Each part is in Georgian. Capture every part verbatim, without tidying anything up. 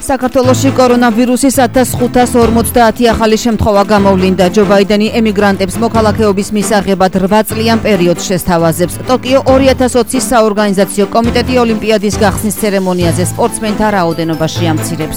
საქართველოში კორონავირუსის ათას ხუთას ორმოცდაათი ახალი შემთხვევა გამოვლინდა. ჯო ბაიდენი ემიგრანტებს მოქალაქეობის მისაღებად რვა წლიან პერიოდს შესთავაზებს. ტოკიო ორი ათას ოცის საორგანიზაციო კომიტეტი ოლიმპიადის გახსნის ცერემონიაზე სპორტსმენთა რაოდენობაში ამცირებს.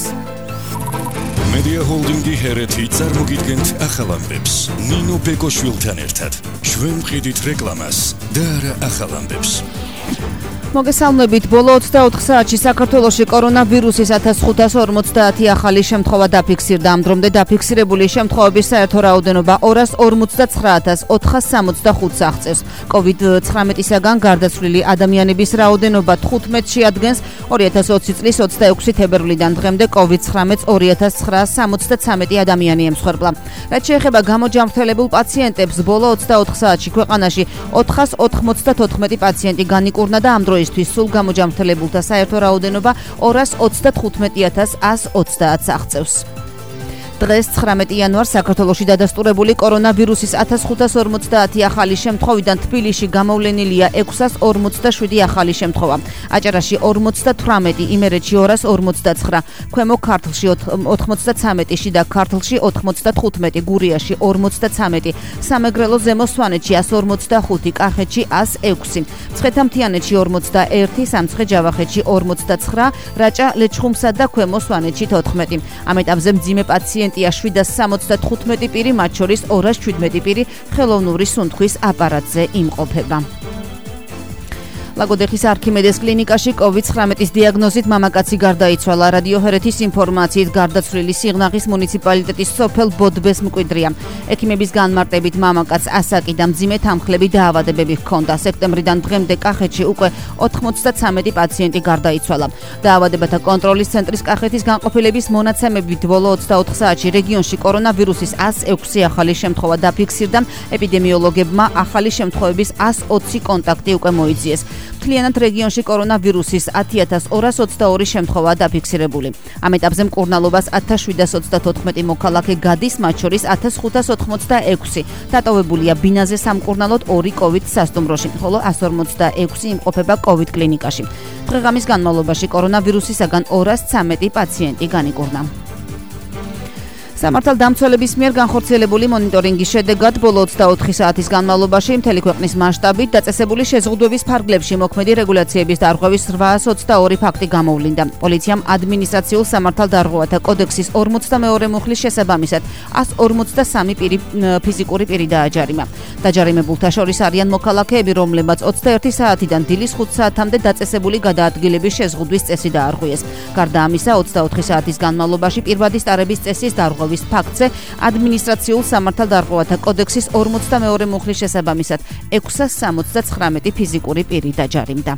Media Holding-ი ჰერეთი წარმოგიდგენთ ახალ ამბებს. ნინო ბეკოშვილთან ერთად. ჩვენ ვყიდით რეკლამას და არა ახალ ამბებს. მოგესალმებით, ბოლო ოცდაოთხ საათში საქართველოში კორონავირუსის ათას ხუთას ორმოცდაათი ახალი შემთხვევა დაფიქსირდა. ამ დრომდე დაფიქსირებული შემთხვევების საერთო რაოდენობა ორას ორმოცდაცხრა ათას ოთხას სამოცდახუთს აღწევს. კოვიდ ცხრამეტისაგან გარდაცვლილი ადამიანების რაოდენობა თხუთმეტში ადგენს. ორი ათას ოცი წლის ოცდაექვსი თებერვლიდან დღემდე კოვიდ ცხრამეტს ორი ათას ცხრაას სამოცდაცამეტი ადამიანი ემსხვერპლა. რაც შეეხება გამოჯანმრთელებულ პაციენტებს, ბოლო ოცდაოთხ საათში ქვეყანაში ოთხას ოთხმოცდათოთხმეტი პაციენტი განიკურნა და ამ დროისთვის სულ გამოჯანმრთელებულთა საერთო რაოდენობა ორას ოცდათოთხმეტი ათას ასს ოცდაათს აღწევს. დღეს ცხრამეტი იანვარს საქართველოში დადასტურებული კორონავირუსის ათას ხუთას ორმოცდაათი ახალი შემთხვევიდან თბილისში გამოვლენილია ექვსას ორმოცდაშვიდი ახალი შემთხვევა. აჭარაში ორმოცდათვრამეტი, იმერეთში ორას ორმოცდაცხრა, ქვემო ქართლში ოთხმოცდაცამეტი, შიდა ქართლში ოთხმოცდათხუთმეტი, გურიაში ორმოცდაცამეტი, სამეგრელო ზემო სვანეთში ასს ორმოცდახუთი, კახეთში ასს ექვსი, მცხეთა-მთიანეთში ორმოცდაერთი, სამცხე-ჯავახეთში ორმოცდაცხრა, რაჭა, ლეჩხუმსა და ქვემო სვანეთში თოთხმეტი. ამ ეტაპზე მძიმე პაციენტია შვიდას სამოცდათხუთმეტი პირი, მათ შორის ორას ჩვიდმეტი პირი ხელოვნური სუნთქვის აპარატზე იმყოფება. ლაგოდეხის არქიმედეს კლინიკაში კოვიდ ცხრამეტის დიაგნოზით მამაკაცი გარდაიცვალა. რადიო ჰერეთის ინფორმაციით გარდაცვლილი სიღნაღის მუნიციპალიტეტის სოფელ ბოდბეს მკვიდრია. ექიმების განმარტებით მამაკაცს ასაკი და მძიმე თანხლები დაავადებები ჰქონდა. სექტემბრიდან დღემდე კახეთში უკვე ოთხმოცდაცამეტი პაციენტი გარდაიცვალა. დაავადებათა კონტროლის ცენტრის კახეთის განყოფილების მონაცემებით ბოლო ოცდაოთხ საათში რეგიონში კორონავირუსის ასს ექვსი ახალი შემთხვევა დაფიქსირდა. ეპიდემიოლოგებმა ახალი შემთხვევების ასს ოცი კონტაქტი უკვე მოიძიეს. მთლიანად რეგიონში კორონავირუსის ათი ათას ორას ოცდაორი შემთხვევა დაფიქსირებული. ამ ეტაპზე მკურნალობას ათას შვიდას ოცდათოთხმეტი მოქალაქე გადის, მათ შორის ათას ხუთას ოთხმოცდაექვსი. დატოვებულია ბინაზე სამკურნალოდ ორი კოვიდ სასტუმროში, ხოლო ასს ორმოცდაექვსი იმყოფება კოვიდ კლინიკაში. დღე-ღამის განმავლობაში კორონავირუსისაგან ორას ცამეტი პაციენტი განიკურნა. სამართალდამცველების მიერ განხორციელებული მონიტორინგის შედეგად ბოლო ოცდაოთხი საათის განმავლობაში მთელი ქვეყნის მასშტაბით დაწესებული შეზღუდვების ფარგლებში მოქმედი რეგულაციების დარღვევის რვაას ოცდაორი ფაქტი გამოვლინდა. პოლიციამ ადმინისტრაციულ სამართალდარღვევათა კოდექსის ორმოცდამეორე მუხლის შესაბამისად ასს ორმოცდასამი პირი ფიზიკური პირი დააჯარიმა. დაჯარიმებულთა შორის არიან მოქალაქეები, რომლებმაც ოცდაერთი საათიდან დილის ხუთ საათამდე დაწესებული გადაადგილების შეზღუდვის წესი დაარღვიეს. გარდა ამისა, ოცდაოთხი საათის განმავლობაში პირვადის ტარების წესის დარღვევის ფაქტზე ადმინისტრაციულ სამართალდარღვევათა კოდექსის ორმოცდამეორე მუხლის შესაბამისად ექვსას სამოცდაცხრამეტი ფიზიკური პირი დაჯარიმდა.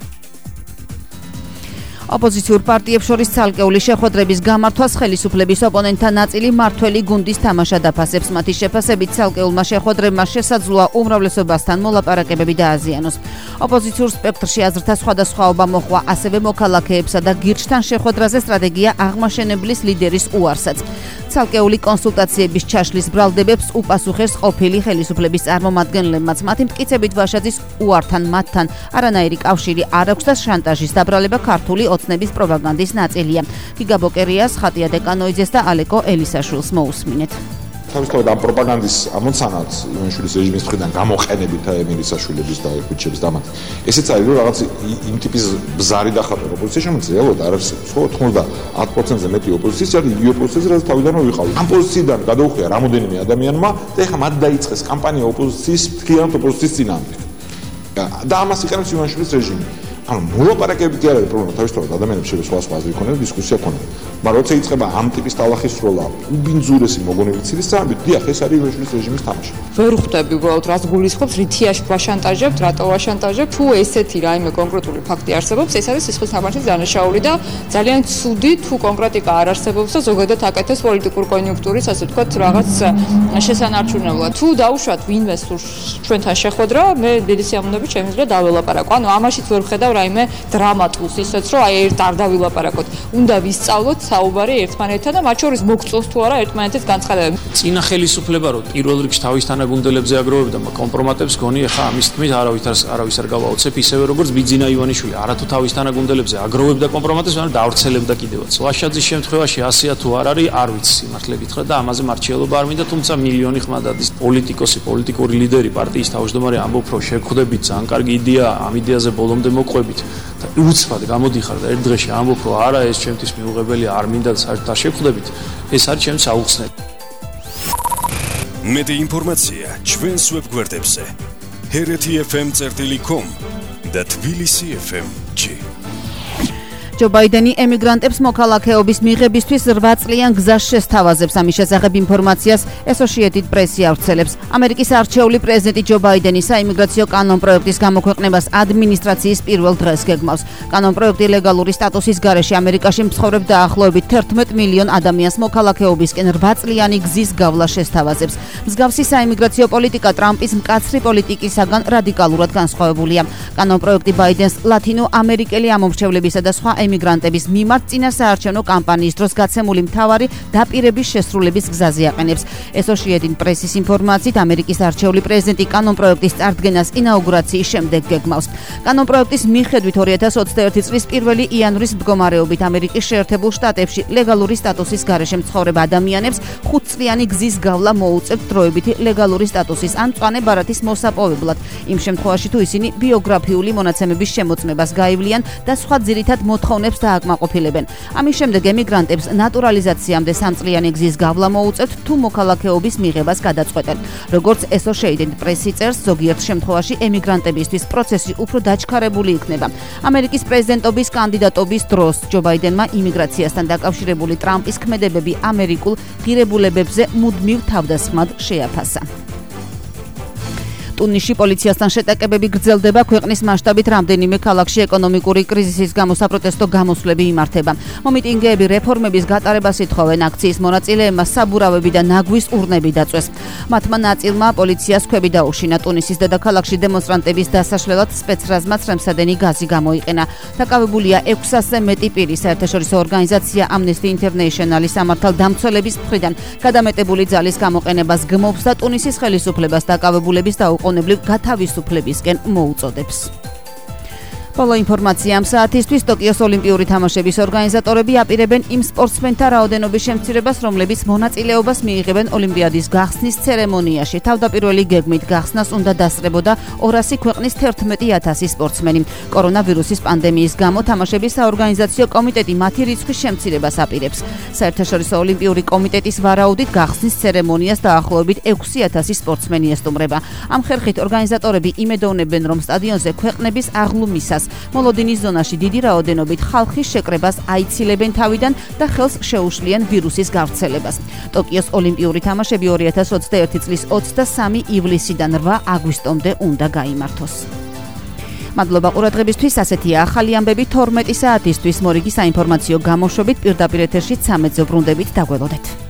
ოპოზიციურ პარტიებს შორის ცალკეული შეხვედრების გამართვას ხელისუფლების ოპონენტთა ნაწილი მართველი გუნდის თამაშად აფასებს. მათი შეფასებით ცალკეულმა შეხვედრებმა შესაძლოა უმრავლესობასთან მოლაპარაკებები დააზიანოს. ოპოზიციურ სპექტრში აზრთა სხვადასხვაობა მოჰყვა ასევე მოქალაქეებსა და გირჩთან შეხვედრაზე სტრატეგია აღმაშენებლის ლიდერის უარსაც. ცალკეული კონსულტაციების ჩაშლის ბრალდებებს უპასუხეს ყოფილი ხელისუფლების წარმომადგენლებმაც. მათი მტკიცებით ვაშაძის უართან მათთან არანაირი კავშირი არ აქვს და შანტაჟის დაბრალება ქართული ოცნების პროპაგანდის ნაწილია. გიგა ბოკერიას, ხატია დეკანოიძეს და ალეკო ელისაშვილს მოусმინეთ. თავისთავად ამ პროპაგანდის ამოცანად ივანიშვილის რეჟიმის მხრიდან გამოყენებით ელისაშვილების და ხუჩების დამატ. ესეც არის რომ რაღაც იმ ტიპის ბზარი დახატვა ოპოზიციაში, რომელიც რეალურად არ არსებობს. ხო, ოცდაათ პროცენტზე მეტი ოპოზიციის არის იგივე პოზიციაში, რაც თავიდანვე ვიყავი. ამ პოზიციიდან გადაუხვია რამოდენიმე ადამიანმა და ეხლა მათ დაიწყეს კამპანია ოპოზიციის, მთლიანად ოპოზიციის წინააღმდეგ. და ამას იყენებს ივანიშვილის რეჟიმი. ანუ მოლაპარაკებები კი არ არის პრობლემა, თავისთავად ადამიანებს შეიძლება სხვა სხვა აზრი ქონდეს, დისკუსია ქონდეს. მაგრამ როცა იწყება ამ ტიპის ტალახის სროლა, უბინძურესი მოგონებით ცილის წამებით, დიახ, ეს არის ივანიშვილის რეჟიმის თამაში. ვერ ხვდები უბრალოდ რას გულისხმობს, რითიაში ვაშანტაჟებთ, რატო ვაშანტაჟებთ, თუ ესეთი რაიმე კონკრეტული ფაქტი არსებობს, ეს არის სისხლის თამაშის დანაშაული და ძალიან ცუდი თუ კონკრეტიკა არ არსებობს და ზოგადად აკეთებს პოლიტიკურ კონიუნქტურის, ასე ვთქვათ, რაღაც შესანარჩუნებლად. თუ დაუშვათ ვინმე სურს ჩვენთან შეხვედრა, მე დიდი სიამოვნებით შემიძლია დაველაპარაკო. ანუ ამაშიც ვერ ვხედავ რაიმე დრამატულს, ისეც რომ აი ერთ არ დავილაპარაკოთ. უნდა ვისწავლოთ საუბარი ერთმანეთთან და მათ შორის მოგწონს თუ არა ერთმანეთის განცხადებები. წინა ხელისუფლება რომ პირველ რიგში თავის თანაგუნდელებზე აგროვებდა კომპრომატებს გონი, ახლა ამის თქმით არავითარ არავის არ გავაოცებ, ისევე როგორც ბიძინა ივანიშვილი, არათუ თავის თანაგუნდელებზე აგროვებდა კომპრომატებს, მაგრამ დავრცელებდა კიდევაც. ლაშაძის შემთხვევაში ასეა თუ არ არის, არ ვიცი სიმართლე გითხრათ და ამაზე მარჩიელობა არ მინდა, თუმცა მილიონი ხმადადის პოლიტიკოსი, პოლიტიკური ლიდერი, პარტიის თავმჯდომარე ამბობ, რომ შეგხვდებით, ძალიან კარგი იდეაა, ამ იდეაზე ბოლომდე მოყვებით და უცბად გამოდიხარ და ერთ დღეში ამბობ, რომ არა, ეს ჩემთვის მიუღებელია, არ მინდა საერთოდ არ შეგხვდებით, ეს არის ჩემს აუხსნელი. მეტი ინფორმაცია ჩვენს ვებგვერდებზე ჰერეთი ეფ ემ წერტილი კომ და თბილისი ეფ ემ ჯი. ჯო ბაიდენი ემიგრანტებს მოქალაქეობის მიღებისთვის რვა წლიან გზას შესთავაზებს. ამის შესახებ ინფორმაციას Associated Press ავრცელებს. ამერიკის არჩეული პრეზიდენტი ჯო ბაიდენი საიმიგრაციო კანონპროექტის გამოქვეყნებას ადმინისტრაციის პირველ დღეს გეგმავს. კანონპროექტი ლეგალური სტატუსის გარეშე ამერიკაში მცხოვრებ დაახლოებით თერთმეტ მილიონ ადამიანს მოქალაქეობისკენ რვა წლიანი გზის გავლა შესთავაზებს. მსგავსი საიმიგრაციო პოლიტიკა ტრამპის მკაცრი პოლიტიკისაგან რადიკალურად განსხვავებულია. კანონპროექტი ბაიდენს ლათინო ამერიკელი ამომრჩევლებისა და სხვა ემიგრანტების მიმართ წინასაარჩევნო კამპანიის დროს გაცემული მთავარი დაპირების შესრულების გზაზე აყენებს. Associated Press-ის ინფორმაციით, ამერიკის არჩეული პრეზიდენტი კანონპროექტის წარდგენას ინაუგურაციის შემდეგ გეგმავს. კანონპროექტის მიხედვით ორი ათას ოცდაერთი წლის პირველი იანვრის მდგომარეობით ამერიკის შეერთებულ შტატებში ლეგალური სტატუსის გარეშე მცხოვრებ ადამიანებს ხუთწლიანი გზის გავლა მოუწევთ დროებითი ლეგალური სტატუსის ან მწვანე ბარათის მოსაპოვებლად. იმ შემთხვევაში თუ ისინი ბიოგრაფიული მონაცემების შემოწმებას გაივლიან და სხვა ძირითად მოთხოვნებს დააკმაყოფილებენ. ამის შემდეგ ემიგრანტებს ნატურალიზაციამდე სამწლიანი გზის გავლა მოუწევთ თუ მოქალაქეობის მიღებას გადაწყვეტენ. როგორც Associated Press-ი წერს, ზოგიერთ შემთხვევაში ემიგრანტებისთვის პროცესი უფრო დაჩქარებული იქნება. ამერიკის პრეზიდენტობის კანდიდატობის დროს ჯო ბაიდენმა იმიგრაციასთან დაკავშირებული ტრამპის ქმედებები ამერიკულ ღირებულებებზე მუდმივ თავდასხმად შეაფასა. ტუნისში პოლიციასთან შეტაკებები გრძელდება, ქვეყნის მასშტაბით რამდენიმე ქალაქში ეკონომიკური კრიზისის გამო საპროტესტო გამოსვლები იმართება. მომიტინგეები რეფორმების გატარებას ითხოვენ, აქციის მონაწილეებმა საბურავები და ნაგვის ურნები დაწვეს. მათმა ნაწილმა პოლიციას ქვები დაუშინა. ტუნისის დედაქალაქში დემონსტრანტების დასაშლელად სპეცრაზმა ცრემსადენი გაზი გამოიყენა. დაკავებულია ექვსასზე მეტი პირი. საერთაშორისო ორგანიზაცია Amnesty International-ის სამართალდამცველების მხრიდან გადამეტებული ძალის გამოყენებას გმობს და ტუნისის ხელისუფლებას დაკავებულების და ყონებლივ გათავისუფლებისკენ მოუწოდებს. ბოლო ინფორმაცია ამ საათისთვის. ტოკიოს ოლიმპიური თამაშების ორგანიზატორები აპირებენ იმ სპორტსმენთა რაოდენობის შემცირებას, რომლებიც მონაწილეობას მიიღებენ ოლიმპიადის გახსნის ცერემონიაში. თავდაპირველი გეგმით გახსნას უნდა დასწრებოდა ორასი ქვეყნის თერთმეტი ათასი სპორტსმენი. კორონავირუსის პანდემიის გამო თამაშების საორგანიზაციო კომიტეტი მათი რიცხვის შემცირებას აპირებს. საერთაშორისო ოლიმპიური კომიტეტის ვარაუდით გახსნის ცერემონიას დაახლოებით ექვსი ათასი სპორტსმენი ესტუმრება. ამ ხერხით ორგანიზატორები იმედოვნებენ, რომ სტადიონზე ქვეყნების აღლუმისას მოლოდინის ზონაში დიდი რაოდენობით ხალხის შეკრებას აიცილებენ თავიდან და ხელს შეუშლიან ვირუსის გავრცელებას. ტოკიოს ოლიმპიური თამაშები ორი ათას ოცდაერთი წლის ოცდასამი ივლისიდან რვა აგვისტომდე უნდა გაიმართოს. მადლობა ყურადღებისთვის. ასეთია ახალი ამბები თორმეტი საათისთვის. მორიგი საინფორმაციო გამოშვებით პირდაპირ ეთერში ცამეტზე ბრუნდებით. დაგველოდეთ.